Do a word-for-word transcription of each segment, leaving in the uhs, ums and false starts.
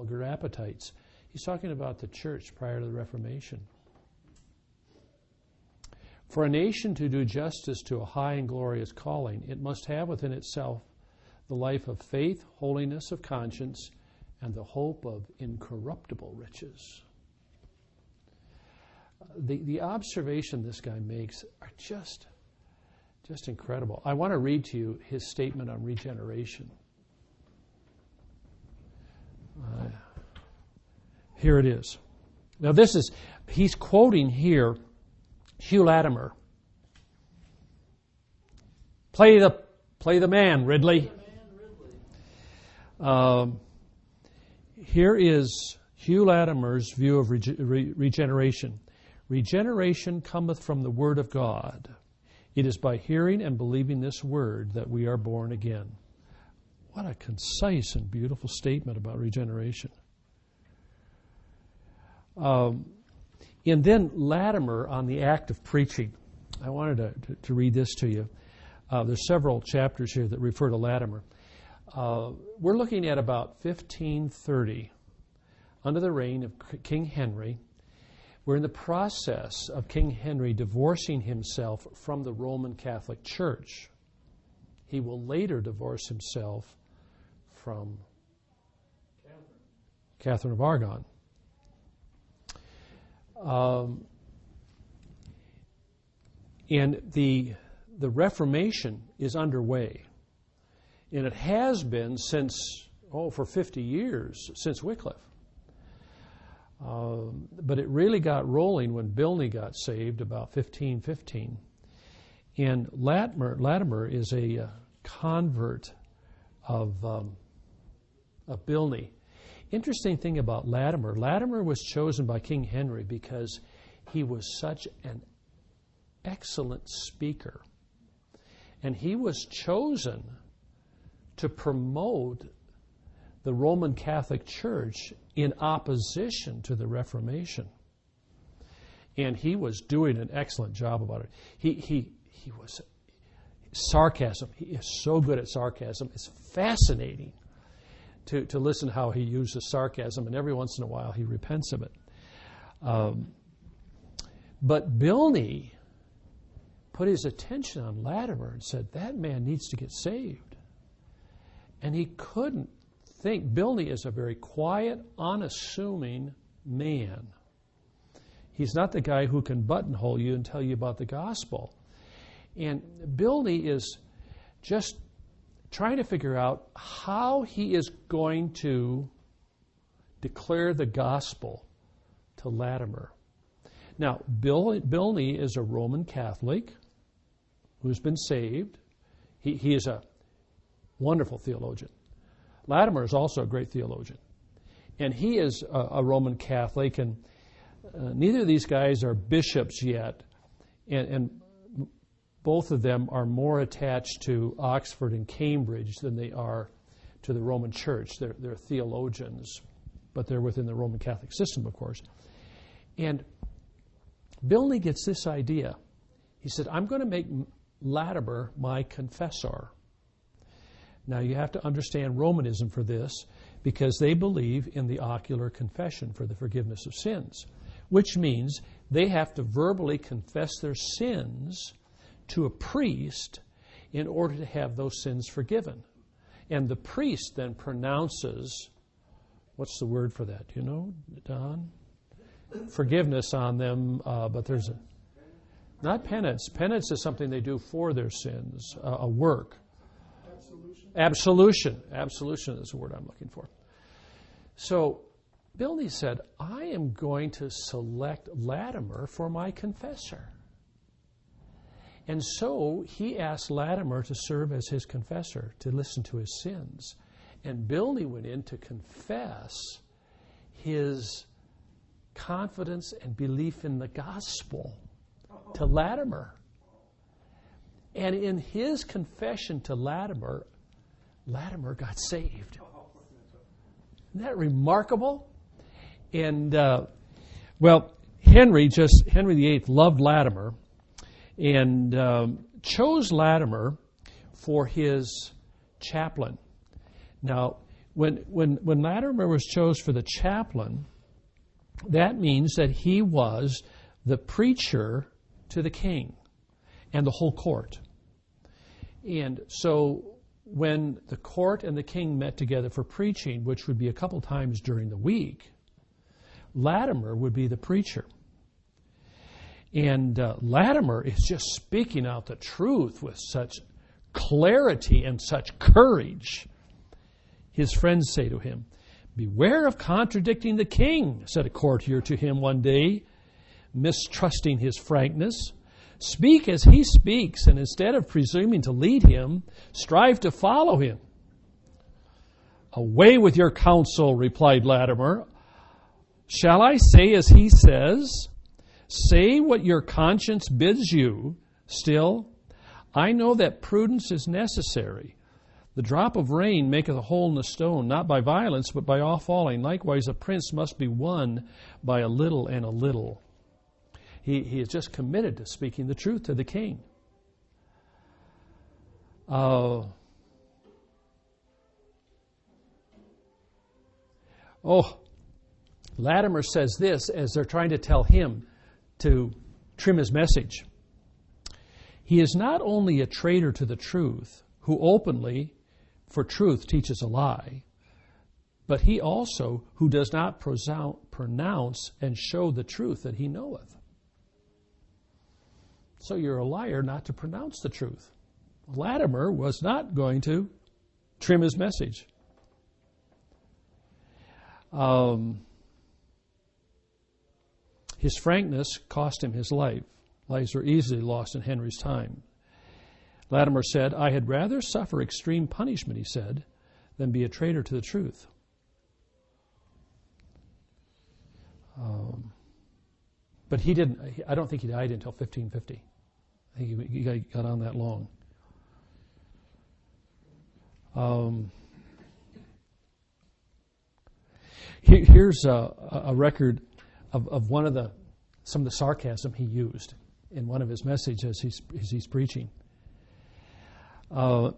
vulgar appetites. He's talking about the church prior to the Reformation. For a nation to do justice to a high and glorious calling, it must have within itself the life of faith, holiness of conscience, and the hope of incorruptible riches. The, the observation this guy makes are just, just incredible. I want to read to you his statement on regeneration. Uh, here it is. Now this is, he's quoting here Hugh Latimer. Play the, play the man, Ridley. Um, here is Hugh Latimer's view of rege- re- regeneration. Regeneration cometh from the Word of God. It is by hearing and believing this Word that we are born again. What a concise and beautiful statement about regeneration. Um, and then Latimer on the act of preaching. I wanted to, to, to read this to you. Uh, there's several chapters here that refer to Latimer. Uh, we're looking at about fifteen thirty, under the reign of King Henry. We're in the process of King Henry divorcing himself from the Roman Catholic Church. He will later divorce himself from Catherine, Catherine of Aragon. Um, and the the Reformation is underway. And it has been since, oh, for fifty years, since Wycliffe. Um, but it really got rolling when Bilney got saved about fifteen fifteen. And Latimer, Latimer is a uh, convert of, um, of Bilney. Interesting thing about Latimer, Latimer was chosen by King Henry because he was such an excellent speaker. And he was chosen to promote the Roman Catholic Church in opposition to the Reformation. And he was doing an excellent job about it. He he he was sarcasm. He is so good at sarcasm. It's fascinating to, to listen how he uses sarcasm, and every once in a while he repents of it. Um, but Bilney put his attention on Latimer and said, that man needs to get saved. And he couldn't think. Bilney is a very quiet, unassuming man. He's not the guy who can buttonhole you and tell you about the gospel. And Bilney is just trying to figure out how he is going to declare the gospel to Latimer. Now, Bill, Bilney is a Roman Catholic who's been saved. He, he is a wonderful theologian. Latimer is also a great theologian. And he is a, a Roman Catholic, and uh, neither of these guys are bishops yet. And, and both of them are more attached to Oxford and Cambridge than they are to the Roman Church. They're, they're theologians, but they're within the Roman Catholic system, of course. And Bilney gets this idea. He said, I'm going to make Latimer my confessor. Now, you have to understand Romanism for this, because they believe in the ocular confession for the forgiveness of sins, which means they have to verbally confess their sins to a priest in order to have those sins forgiven. And the priest then pronounces, what's the word for that? Do you know, Don? Forgiveness on them, uh, but there's a, not penance. Penance is something they do for their sins, uh, a work. Absolution. Absolution. Absolution is the word I'm looking for. So Bilney said, I am going to select Latimer for my confessor. And so he asked Latimer to serve as his confessor, to listen to his sins. And Bilney went in to confess his confidence and belief in the gospel to Latimer. And in his confession to Latimer, Latimer got saved. Isn't that remarkable? And, uh, well, Henry just, Henry the Eighth loved Latimer and um, chose Latimer for his chaplain. Now, when, when, when Latimer was chosen for the chaplain, that means that he was the preacher to the king and the whole court. And so when the court and the king met together for preaching, which would be a couple times during the week, Latimer would be the preacher. And uh, Latimer is just speaking out the truth with such clarity and such courage. His friends say to him, "Beware of contradicting the king," said a courtier to him one day, mistrusting his frankness. "Speak as he speaks, and instead of presuming to lead him, strive to follow him." "Away with your counsel," replied Latimer. "Shall I say as he says? Say what your conscience bids you. Still, I know that prudence is necessary. The drop of rain maketh a hole in the stone, not by violence, but by all falling. Likewise, a prince must be won by a little and a little." He, he is just committed to speaking the truth to the king. Uh, oh, Latimer says this as they're trying to tell him to trim his message. "He is not only a traitor to the truth, who openly, for truth, teaches a lie, but he also who does not pronounce and show the truth that he knoweth." So you're a liar not to pronounce the truth. Latimer was not going to trim his message. Um, his frankness cost him his life. Lives were easily lost in Henry's time. Latimer said, "I had rather suffer extreme punishment," he said, "than be a traitor to the truth." Um, but he didn't, I don't think he died until fifteen fifty. I think he, he got on that long. Um, here, here's a, a record of, of one of the, some of the sarcasm he used in one of his messages as he's, as he's preaching. Uh,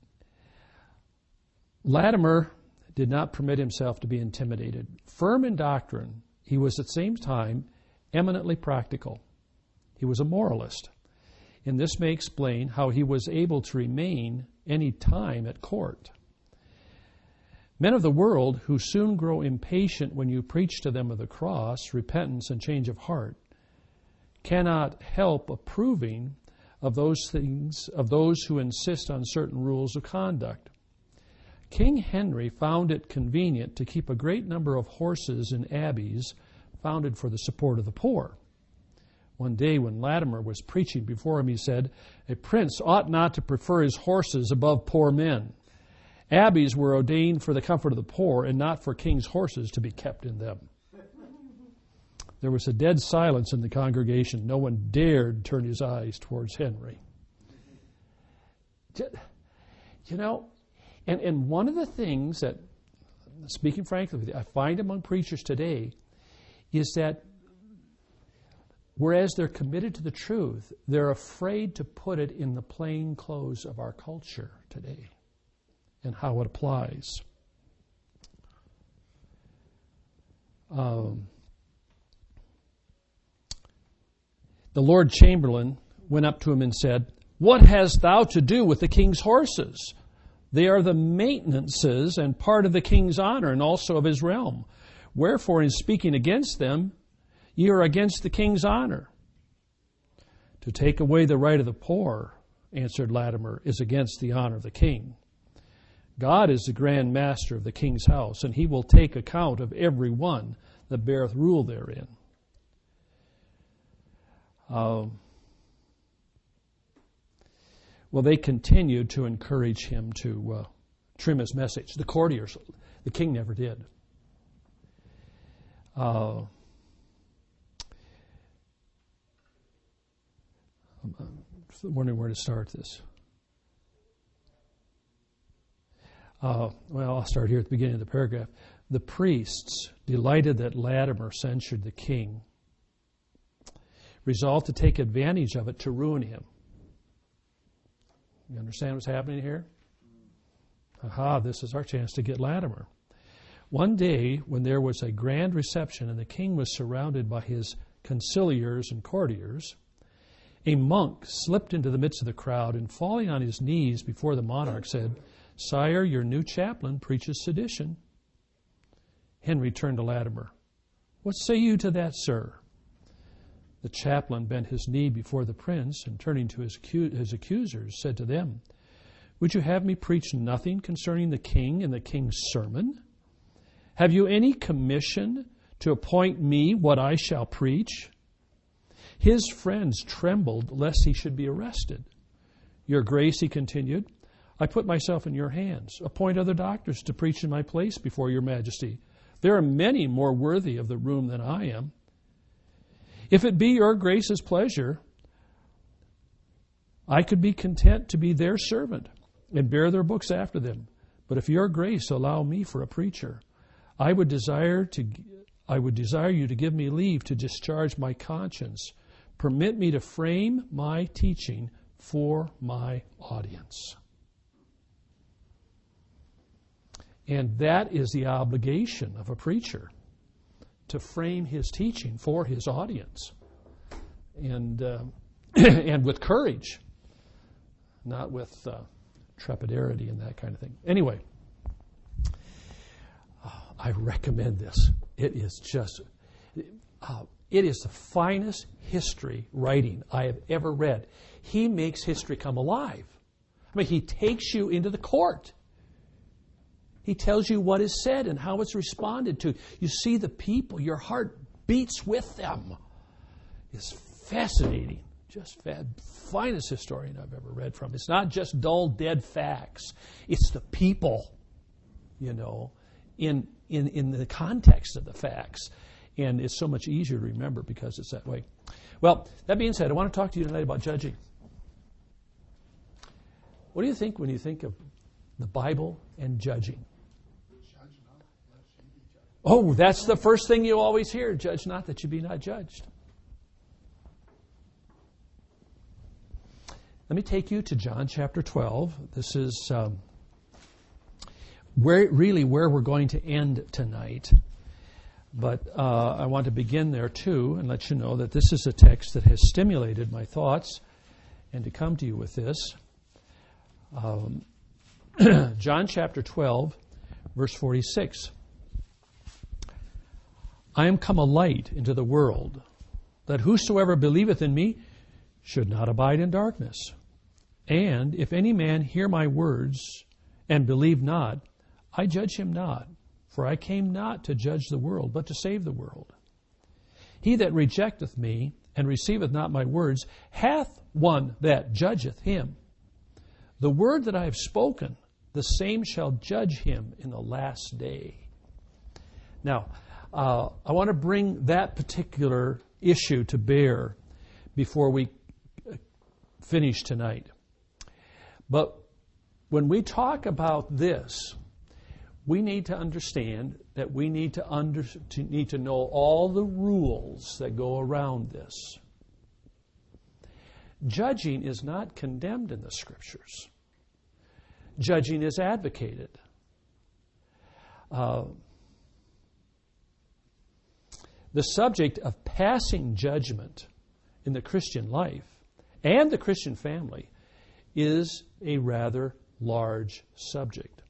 Latimer did not permit himself to be intimidated. Firm in doctrine, he was at the same time eminently practical. He was a moralist, and this may explain how he was able to remain any time at court. Men of the world who soon grow impatient when you preach to them of the cross, repentance, and change of heart, cannot help approving of those things, of those who insist on certain rules of conduct. King Henry found it convenient to keep a great number of horses in abbeys founded for the support of the poor. One day when Latimer was preaching before him, he said, "A prince ought not to prefer his horses above poor men. Abbeys were ordained for the comfort of the poor and not for king's horses to be kept in them." There was a dead silence in the congregation. No one dared turn his eyes towards Henry. You know, and, and one of the things that, speaking frankly with you, I find among preachers today is that whereas they're committed to the truth, they're afraid to put it in the plain clothes of our culture today and how it applies. Um, the Lord Chamberlain went up to him and said, "What hast thou to do with the king's horses? They are the maintenances and part of the king's honor and also of his realm. Wherefore, in speaking against them, ye are against the king's honor." "To take away the right of the poor," answered Latimer, "is against the honor of the king. God is the grand master of the king's house, and he will take account of every one that beareth rule therein." Um, well, they continued to encourage him to uh, trim his message. The courtiers, the king never did. Uh, I'm wondering where to start this. Uh, well, I'll start here at the beginning of the paragraph. The priests, delighted that Latimer censured the king, resolved to take advantage of it to ruin him. You understand what's happening here? Aha, this is our chance to get Latimer. One day, when there was a grand reception and the king was surrounded by his conciliars and courtiers, a monk slipped into the midst of the crowd and, falling on his knees before the monarch, said, "Sire, your new chaplain preaches sedition." Henry turned to Latimer. "What say you to that, sir?" The chaplain bent his knee before the prince and, turning to his, acu- his accusers, said to them, "Would you have me preach nothing concerning the king and the king's sermon? Have you any commission to appoint me what I shall preach?" His friends trembled lest he should be arrested. "Your Grace," he continued, "I put myself in your hands. Appoint other doctors to preach in my place before your Majesty. There are many more worthy of the room than I am. If it be your Grace's pleasure, I could be content to be their servant and bear their books after them. But if your Grace allow me for a preacher, I would desire to I would desire you to give me leave to discharge my conscience. Permit me to frame my teaching for my audience." And that is the obligation of a preacher, to frame his teaching for his audience. And uh, and with courage, not with uh, trepidation and that kind of thing. Anyway, uh, I recommend this. It is just, uh, it is the finest history writing I have ever read. He makes history come alive. I mean, he takes you into the court. He tells you what is said and how it's responded to. You see the people. Your heart beats with them. It's fascinating. Just the finest historian I've ever read from. It's not just dull, dead facts. It's the people, you know, in in in the context of the facts. And it's so much easier to remember because it's that way. Well, that being said, I want to talk to you tonight about judging. What do you think when you think of the Bible and judging? Oh, that's the first thing you always hear. Judge not that you be not judged. Let me take you to John chapter twelve. This is um, where really where we're going to end tonight. But uh, I want to begin there too and let you know that this is a text that has stimulated my thoughts and to come to you with this. Um, John chapter twelve, verse forty-six. "I am come a light into the world, that whosoever believeth in me should not abide in darkness. And if any man hear my words and believe not, I judge him not, for I came not to judge the world, but to save the world. He that rejecteth me and receiveth not my words hath one that judgeth him. The word that I have spoken, the same shall judge him in the last day." Now, uh, I want to bring that particular issue to bear before we finish tonight. But when we talk about this, we need to understand that we need to, under, to need to know all the rules that go around this. Judging is not condemned in the Scriptures. Judging is advocated. Uh, the subject of passing judgment in the Christian life and the Christian family is a rather large subject.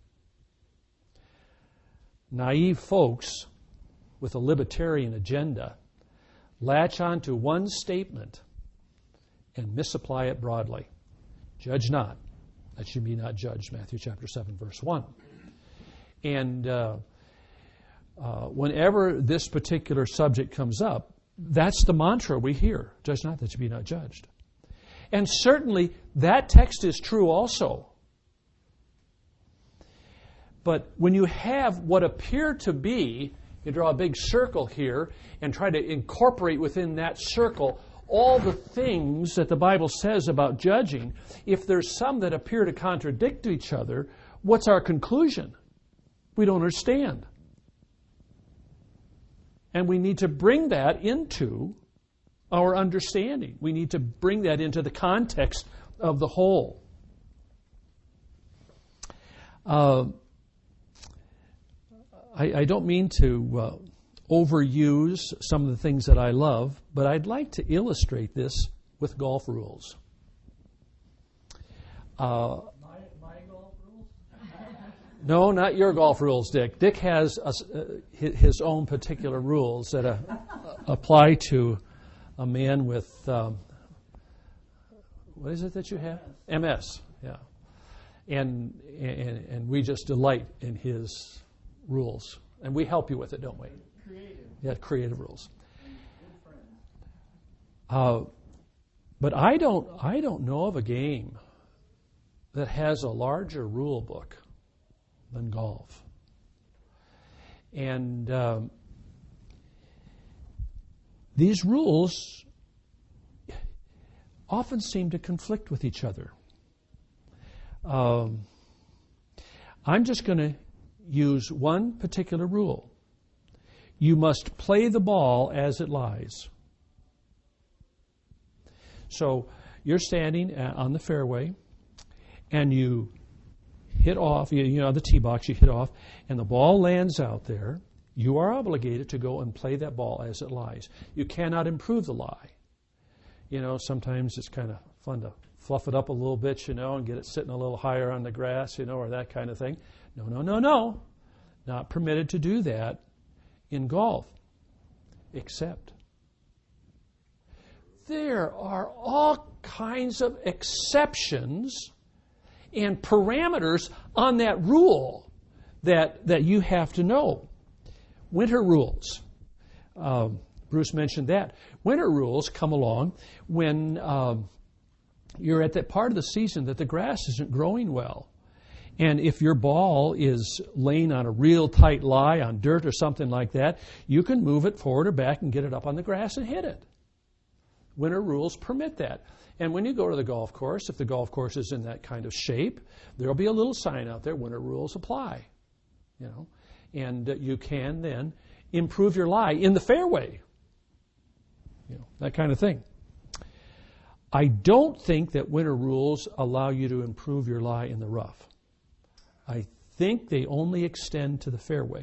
Naive folks with a libertarian agenda latch on to one statement and misapply it broadly. Judge not, that you be not judged, Matthew chapter seven, verse one. And uh, uh, whenever this particular subject comes up, that's the mantra we hear. Judge not, that you be not judged. And certainly that text is true also. But when you have what appear to be, you draw a big circle here and try to incorporate within that circle all the things that the Bible says about judging. If there's some that appear to contradict each other, what's our conclusion? We don't understand. And we need to bring that into our understanding. We need to bring that into the context of the whole. Uh, I, I don't mean to uh, overuse some of the things that I love, but I'd like to illustrate this with golf rules. Uh, my, my golf rules? no, not your golf rules, Dick. Dick has a, uh, his own particular rules that uh, apply to a man with, um, what is it that you have? M S, yeah. And, and, and we just delight in his rules. And we help you with it, don't we? Creative. Yeah, creative rules. Good friends. Uh, but I don't, I don't know of a game that has a larger rule book than golf. And um, these rules often seem to conflict with each other. Um, I'm just going to use one particular rule. You must play the ball as it lies. So you're standing on the fairway, and you hit off, you, you know, the tee box, you hit off, and the ball lands out there. You are obligated to go and play that ball as it lies. You cannot improve the lie. You know, sometimes it's kind of fun to fluff it up a little bit, you know, and get it sitting a little higher on the grass, you know, or that kind of thing. No, no, no, no. Not permitted to do that in golf. Except there are all kinds of exceptions and parameters on that rule that, that you have to know. Winter rules. Um, Bruce mentioned that. Winter rules come along when um, you're at that part of the season that the grass isn't growing well. And if your ball is laying on a real tight lie on dirt or something like that, you can move it forward or back and get it up on the grass and hit it. Winter rules permit that. And when you go to the golf course, if the golf course is in that kind of shape, there'll be a little sign out there, winter rules apply. You know, and uh, you can then improve your lie in the fairway. You know, that kind of thing. I don't think that winter rules allow you to improve your lie in the rough. I think they only extend to the fairway.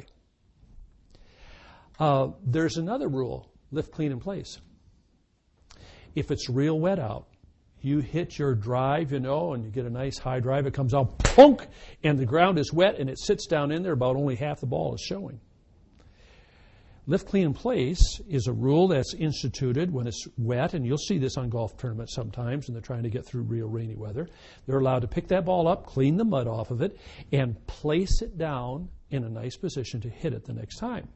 Uh, there's another rule, lift clean in place. If it's real wet out, you hit your drive, you know, and you get a nice high drive, it comes out, punk, and the ground is wet, and it sits down in there, about only half the ball is showing. Lift clean in place is a rule that's instituted when it's wet, and you'll see this on golf tournaments sometimes when they're trying to get through real rainy weather. They're allowed to pick that ball up, clean the mud off of it, and place it down in a nice position to hit it the next time.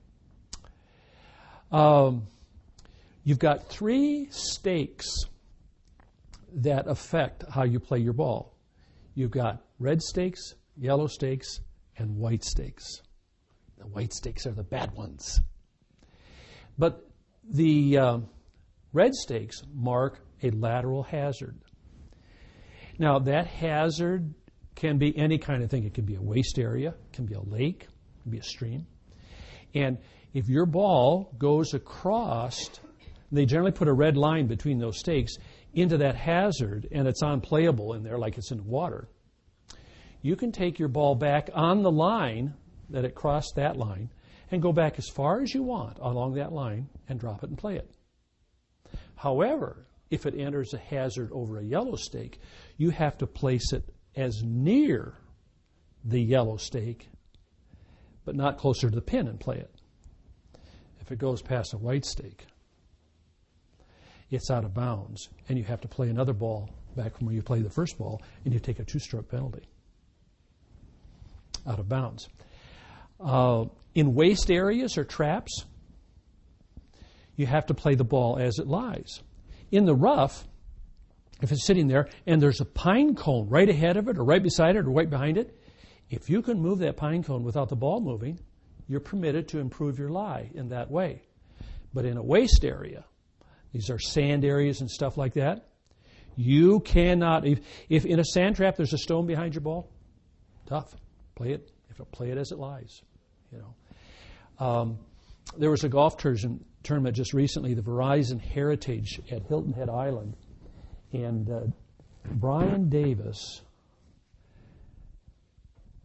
Um, you've got three stakes that affect how you play your ball. You've got red stakes, yellow stakes, and white stakes. The white stakes are the bad ones. But the uh, red stakes mark a lateral hazard. Now, that hazard can be any kind of thing. It can be a waste area, it can be a lake, it can be a stream. And if your ball goes across, they generally put a red line between those stakes into that hazard, and it's unplayable in there like it's in water. You can take your ball back on the line that it crossed that line and go back as far as you want along that line and drop it and play it. However, if it enters a hazard over a yellow stake, you have to place it as near the yellow stake, but not closer to the pin and play it. If it goes past a white stake, it's out of bounds, and you have to play another ball back from where you played the first ball, and you take a two-stroke penalty. Out of bounds. Uh, in waste areas or traps, you have to play the ball as it lies. In the rough, if it's sitting there and there's a pine cone right ahead of it or right beside it or right behind it, if you can move that pine cone without the ball moving, you're permitted to improve your lie in that way. But in a waste area, these are sand areas and stuff like that, you cannot, if, if in a sand trap there's a stone behind your ball, tough. Play it. You have to play it as it lies. You know, um, there was a golf tournament, tournament just recently, the Verizon Heritage at Hilton Head Island, and uh, Brian Davis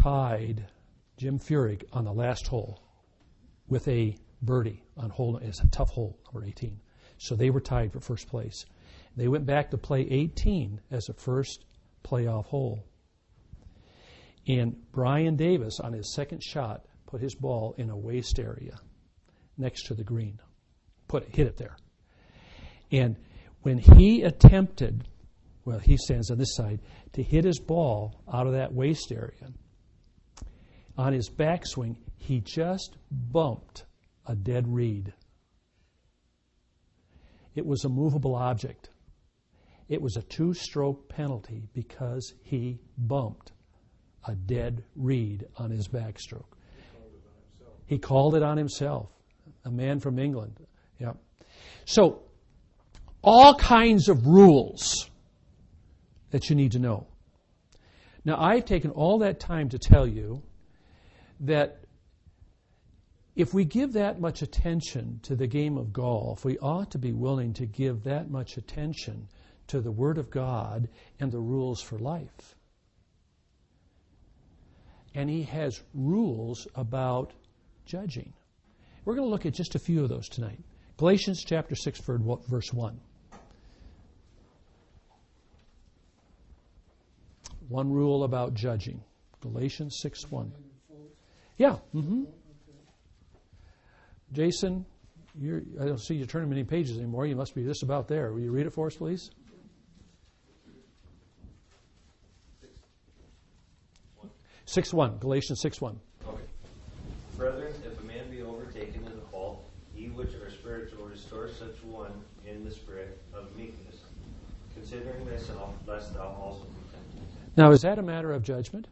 tied Jim Furyk on the last hole with a birdie on hole. It's a tough hole, number eighteen. So they were tied for first place. They went back to play eighteen as a first playoff hole. And Brian Davis, on his second shot, put his ball in a waste area next to the green. Put it, hit it there. And when he attempted, well, he stands on this side, to hit his ball out of that waste area, on his backswing, he just bumped a dead reed. It was a movable object. It was a two-stroke penalty because he bumped a dead reed on his backstroke. He called it on himself. A man from England. Yeah. So, all kinds of rules that you need to know. Now, I've taken all that time to tell you that if we give that much attention to the game of golf, we ought to be willing to give that much attention to the Word of God and the rules for life. And he has rules about judging. We're going to look at just a few of those tonight. Galatians chapter six, verse one. One rule about judging. Galatians six one. Yeah. Mm-hmm. Jason, you're, I don't see you turning many pages anymore. You must be just about there. Will you read it for us, please? six one. Galatians six one. Okay. Brethren, if a man be overtaken in a fault, ye which are spiritual, restore such one in the spirit of meekness, considering thyself, lest thou also be tempted. Now, is that a matter of judgment?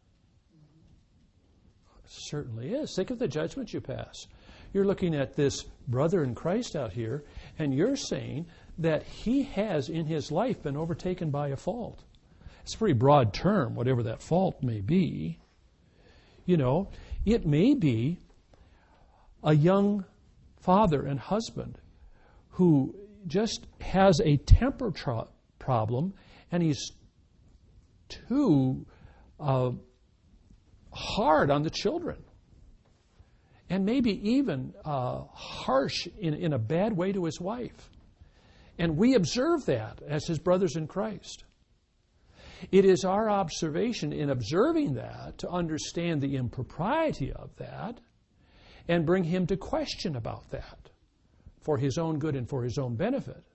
It certainly is. Think of the judgment you pass. You're looking at this brother in Christ out here, and you're saying that he has in his life been overtaken by a fault. It's a pretty broad term, whatever that fault may be. You know, it may be a young father and husband who just has a temper tro- problem, and he's too uh, hard on the children. And maybe even uh, harsh in, in a bad way to his wife. And we observe that as his brothers in Christ. It is our observation in observing that to understand the impropriety of that and bring him to question about that for his own good and for his own benefit.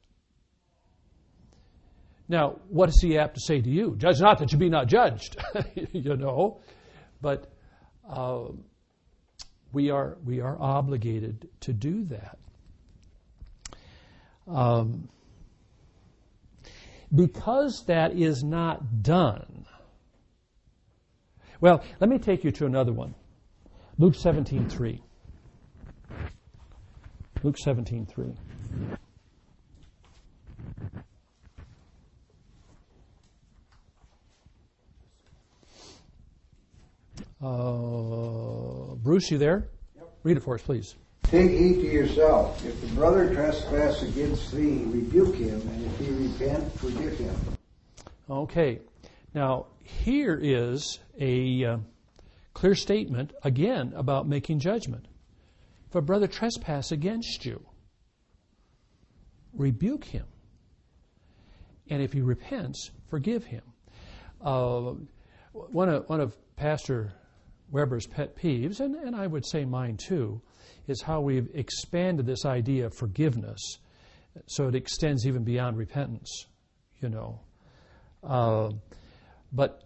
Now, what is he apt to say to you? Judge not that you be not judged, you know. But uh, we are we are obligated to do that. Um, because that is not done. Well, let me take you to another one. Luke seventeen three. Luke seventeen three. Uh, Bruce, you there? Yep. Read it for us, please. Take heed to yourself. If the brother trespass against thee, rebuke him, and if he repent, forgive him. Okay. Now, here is a uh, clear statement, again, about making judgment. If a brother trespass against you, rebuke him. And if he repents, forgive him. Uh, one of, one of Pastor Weber's pet peeves, and, and I would say mine too, is how we've expanded this idea of forgiveness so it extends even beyond repentance, you know. Uh, but,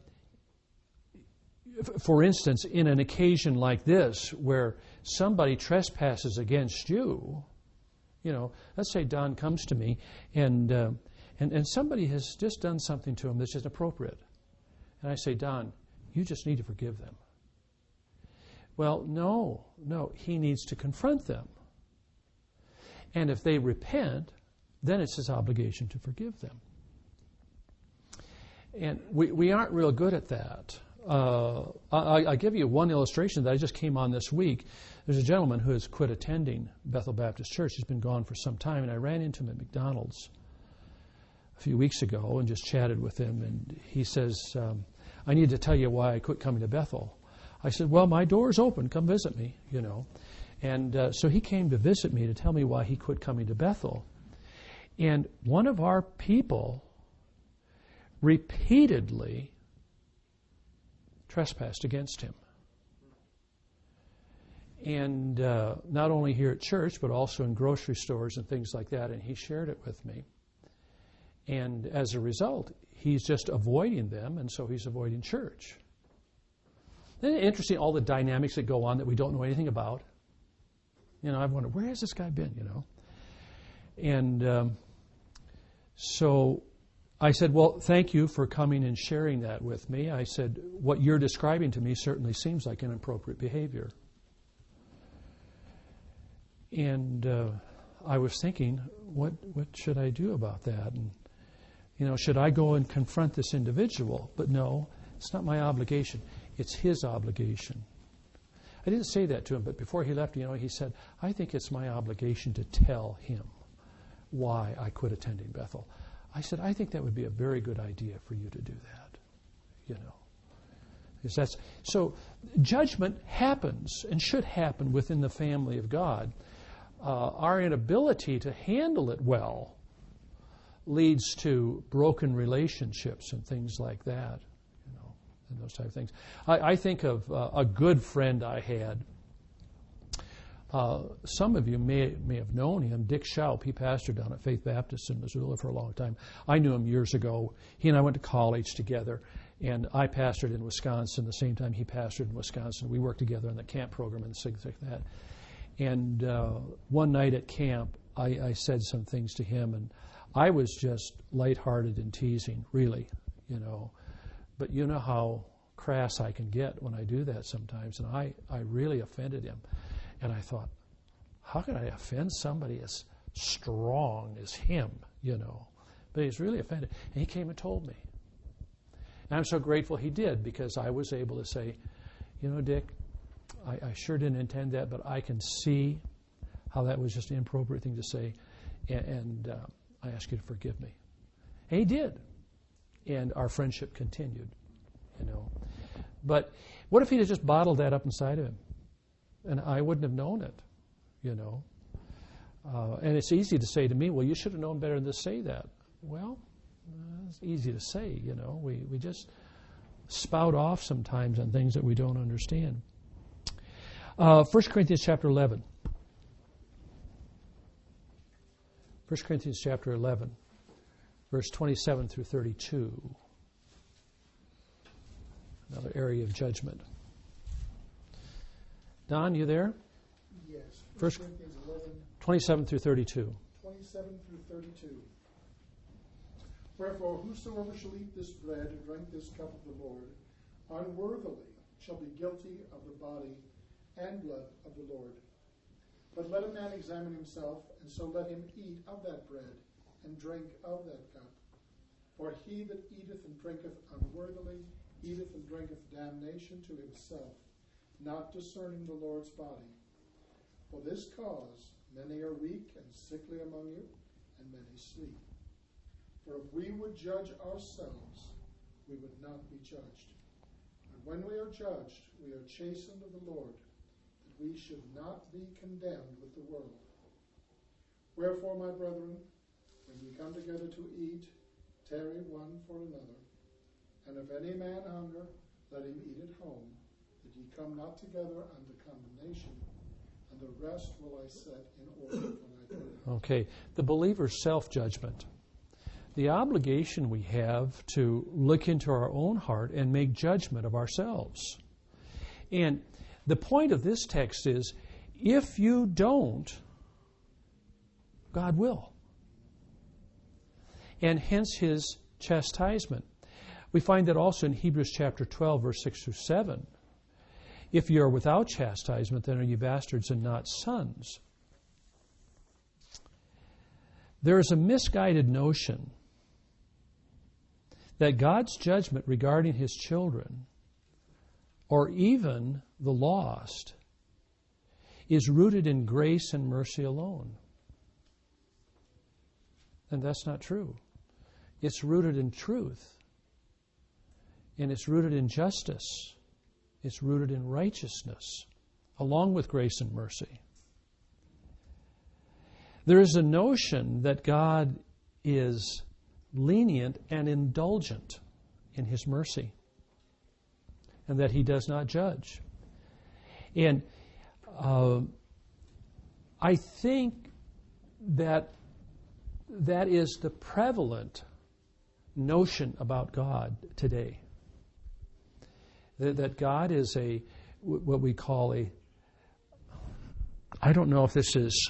f- for instance, in an occasion like this where somebody trespasses against you, you know, let's say Don comes to me and, uh, and, and somebody has just done something to him that's just inappropriate. And I say, Don, you just need to forgive them. Well, no, no, he needs to confront them. And if they repent, then it's his obligation to forgive them. And we, we aren't real good at that. Uh, I, I'll give you one illustration that I just came on this week. There's a gentleman who has quit attending Bethel Baptist Church. He's been gone for some time, and I ran into him at McDonald's a few weeks ago and just chatted with him. And he says, um, I need to tell you why I quit coming to Bethel. I said, well, my door's open. Come visit me, you know. And uh, so he came to visit me to tell me why he quit coming to Bethel. And one of our people repeatedly trespassed against him. And uh, not only here at church, but also in grocery stores and things like that. And he shared it with me. And as a result, he's just avoiding them, and so he's avoiding church. Isn't it interesting, all the dynamics that go on that we don't know anything about? You know, I've wondered, where has this guy been, you know? And um, so I said, well, thank you for coming and sharing that with me. I said, what you're describing to me certainly seems like inappropriate behavior. And uh, I was thinking, what what should I do about that? And, you know, should I go and confront this individual? But no, it's not my obligation. It's his obligation. I didn't say that to him, but before he left, you know, he said, I think it's my obligation to tell him why I quit attending Bethel. I said, I think that would be a very good idea for you to do that, you know. Because that's, so judgment happens and should happen within the family of God. Uh, our inability to handle it well leads to broken relationships and things like that, you know, and those type of things. I, I think of uh, a good friend I had. Uh, some of you may may have known him, Dick Schaup. He pastored down at Faith Baptist in Missoula for a long time. I knew him years ago. He and I went to college together, and I pastored in Wisconsin the same time he pastored in Wisconsin. We worked together on the camp program and things like that. And uh, one night at camp, I, I said some things to him, and I was just lighthearted and teasing, really, you know. But you know how crass I can get when I do that sometimes, and I, I really offended him. And I thought, how could I offend somebody as strong as him, you know? But he's really offended. And he came and told me. And I'm so grateful he did, because I was able to say, you know, Dick, I, I sure didn't intend that, but I can see how that was just an inappropriate thing to say, and, and uh, I ask you to forgive me. And he did. And our friendship continued, you know. But what if he had just bottled that up inside of him? And I wouldn't have known it, you know. Uh, and it's easy to say to me, well, you should have known better than to say that. Well, uh, it's easy to say, you know. We, we just spout off sometimes on things that we don't understand. Uh, First Corinthians chapter eleven. First Corinthians chapter eleven, verse twenty-seven through thirty-two. Another area of judgment. Don, you there? Yes. First Corinthians eleven, twenty-seven through thirty-two. twenty-seven through thirty-two. Wherefore, whosoever shall eat this bread and drink this cup of the Lord unworthily shall be guilty of the body and blood of the Lord. But let a man examine himself, and so let him eat of that bread and drink of that cup. For he that eateth and drinketh unworthily eateth and drinketh damnation to himself, not discerning the Lord's body. For this cause many are weak and sickly among you, and many sleep. For if we would judge ourselves, we would not be judged. And when we are judged, we are chastened of the Lord, that we should not be condemned with the world. Wherefore, my brethren, when ye come together to eat, tarry one for another. And if any man hunger, let him eat at home, that ye come not together unto condemnation, and the rest will I set in order when I pray. Okay, the believer's self-judgment. The obligation we have to look into our own heart and make judgment of ourselves. And the point of this text is, if you don't, God will. And hence his chastisement. We find that also in Hebrews chapter twelve, verse six through seven. If you are without chastisement, then are ye bastards and not sons. There is a misguided notion that God's judgment regarding his children, or even the lost, is rooted in grace and mercy alone. And that's not true. It's rooted in truth. And it's rooted in justice It's rooted in righteousness, along with grace and mercy. There is a notion that God is lenient and indulgent in His mercy, and that He does not judge. And uh, I think that that is the prevalent notion about God today. That, that God is a, what we call a, I don't know if this is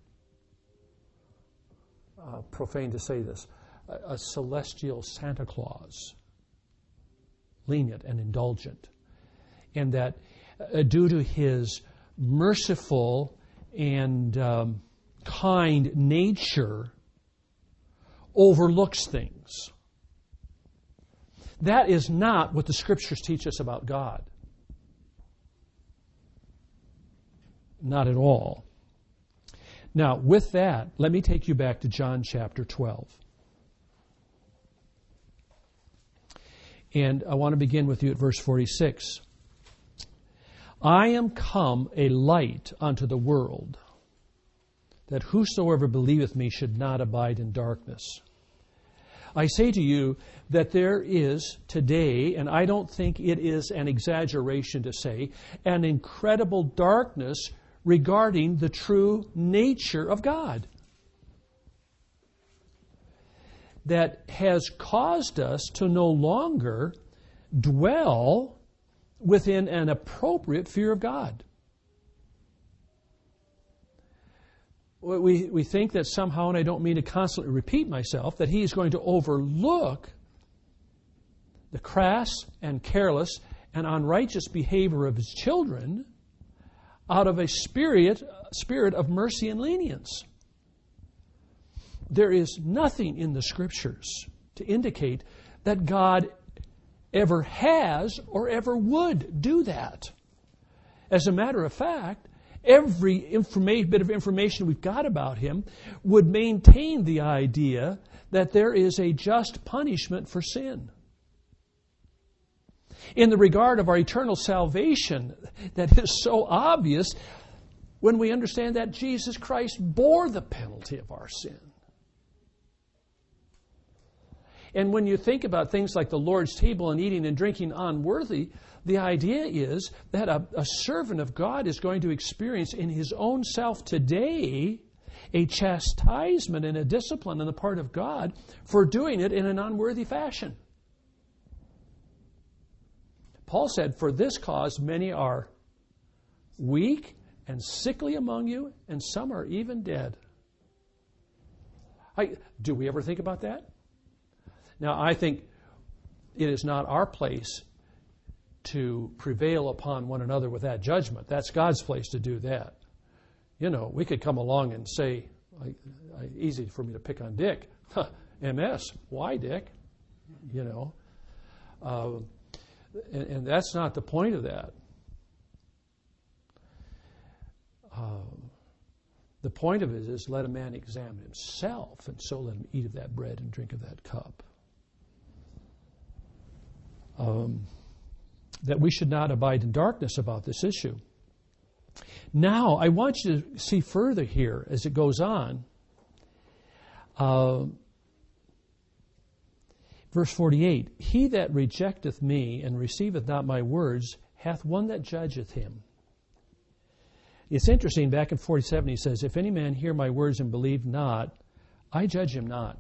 uh, profane to say this, a, a celestial Santa Claus, lenient and indulgent. And that uh, due to His merciful and um, kind nature, overlooks things. That is not what the Scriptures teach us about God. Not at all. Now, with that, let me take you back to John chapter twelve. And I want to begin with you at verse forty-six. I am come a light unto the world, that whosoever believeth me should not abide in darkness. I say to you that there is today, and I don't think it is an exaggeration to say, an incredible darkness regarding the true nature of God that has caused us to no longer dwell within an appropriate fear of God. We, we think that somehow, and I don't mean to constantly repeat myself, that He is going to overlook the crass and careless and unrighteous behavior of His children out of a spirit, spirit of mercy and lenience. There is nothing in the Scriptures to indicate that God ever has or ever would do that. As a matter of fact, every informa- bit of information we've got about Him would maintain the idea that there is a just punishment for sin. In the regard of our eternal salvation, that is so obvious when we understand that Jesus Christ bore the penalty of our sin. And when you think about things like the Lord's table and eating and drinking unworthy, the idea is that a, a servant of God is going to experience in his own self today a chastisement and a discipline on the part of God for doing it in an unworthy fashion. Paul said, for this cause many are weak and sickly among you, and some are even dead. I, do we ever think about that? Now, I think it is not our place to prevail upon one another with that judgment. That's God's place to do that. You know, we could come along and say, I, I, easy for me to pick on Dick. Huh, M S, why, Dick? You know. Uh, and, and that's not the point of that. Um, the point of it is let a man examine himself, and so let him eat of that bread and drink of that cup. Um, that we should not abide in darkness about this issue. Now, I want you to see further here as it goes on. Uh, verse forty-eight, he that rejecteth me and receiveth not my words hath one that judgeth him. It's interesting, back in forty-seven he says, if any man hear my words and believe not, I judge him not.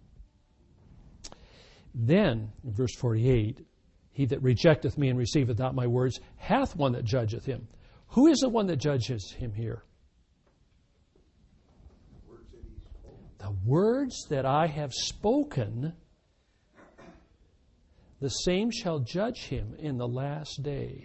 Then, in verse forty-eight, he that rejecteth me and receiveth not my words hath one that judgeth him. Who is the one that judges him here? The words that I have spoken, the same shall judge him in the last day.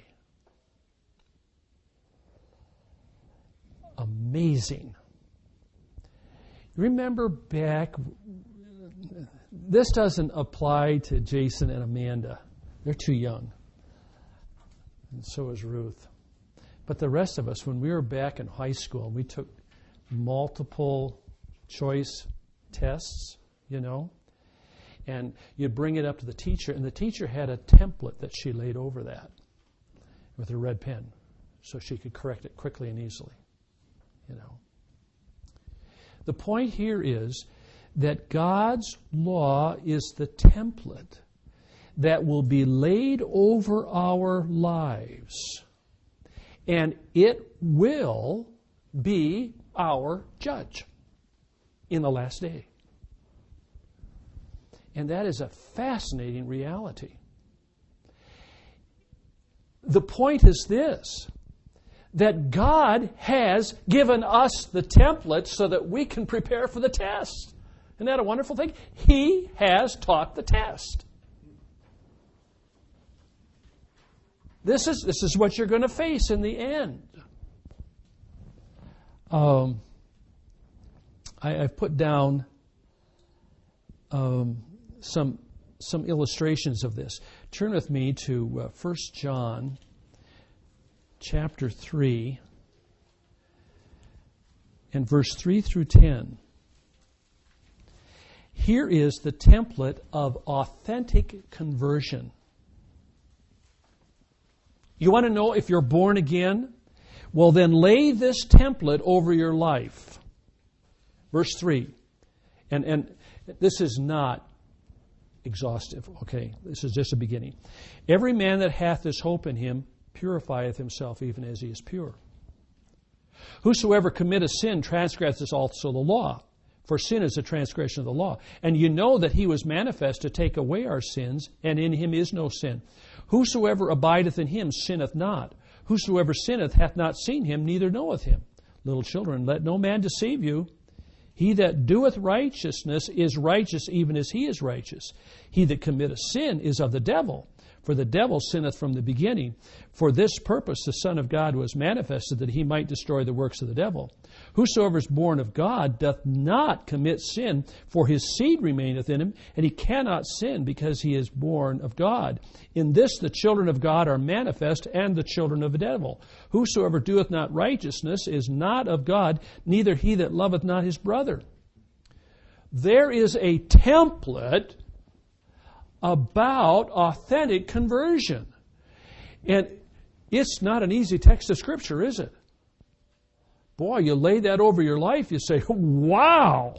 Amazing. Remember back, this doesn't apply to Jason and Amanda. They're too young. And so is Ruth. But the rest of us, when we were back in high school, we took multiple choice tests, you know, and you'd bring it up to the teacher, and the teacher had a template that she laid over that. with a red pen so she could correct it quickly and easily. You know. The point here is that God's law is the template that will be laid over our lives, and it will be our judge in the last day. And that is a fascinating reality. The point is this, that God has given us the template so that we can prepare for the test. Isn't that a wonderful thing? He has taught the test. This is this is what you're going to face in the end. Um, I, I've put down um, some some illustrations of this. Turn with me to uh, First John, chapter three, and verse three through ten. Here is the template of authentic conversion. You want to know if you're born again? Well, then lay this template over your life. Verse three. And, and this is not exhaustive, okay? This is just a beginning. Every man that hath this hope in him purifieth himself even as he is pure. Whosoever committeth sin transgresseth also the law. For sin is a transgression of the law. And you know that he was manifest to take away our sins, and in him is no sin. Whosoever abideth in him sinneth not. Whosoever sinneth hath not seen him, neither knoweth him. Little children, let no man deceive you. He that doeth righteousness is righteous even as he is righteous. He that committeth sin is of the devil. For the devil sinneth from the beginning. For this purpose the Son of God was manifested, that he might destroy the works of the devil. Whosoever is born of God doth not commit sin, for his seed remaineth in him, and he cannot sin because he is born of God. In this the children of God are manifest, and the children of the devil. Whosoever doeth not righteousness is not of God, neither he that loveth not his brother. There is a template about authentic conversion. And it's not an easy text of Scripture, is it? Boy, you lay that over your life, you say, wow!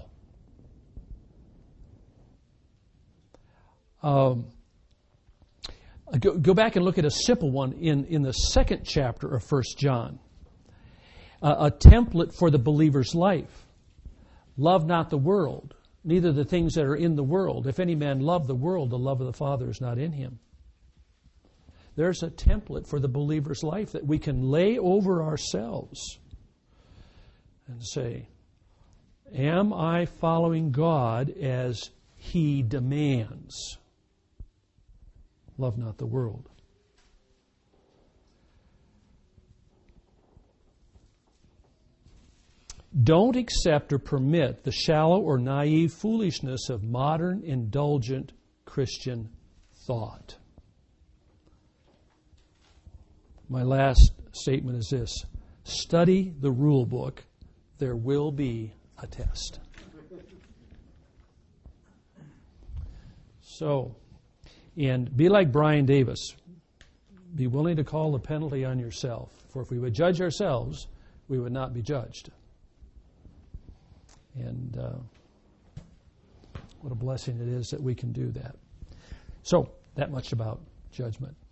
Um, go, go back and look at a simple one in, in the second chapter of First John. Uh, a template for the believer's life. Love not the world, neither the things that are in the world. If any man love the world, the love of the Father is not in him. There's a template for the believer's life that we can lay over ourselves and say, am I following God as He demands? Love not the world. Don't accept or permit the shallow or naive foolishness of modern, indulgent Christian thought. My last statement is this. Study the rule book. There will be a test. So, and be like Brian Davis. Be willing to call the penalty on yourself. For if we would judge ourselves, we would not be judged. And uh, what a blessing it is that we can do that. So, that much about judgment.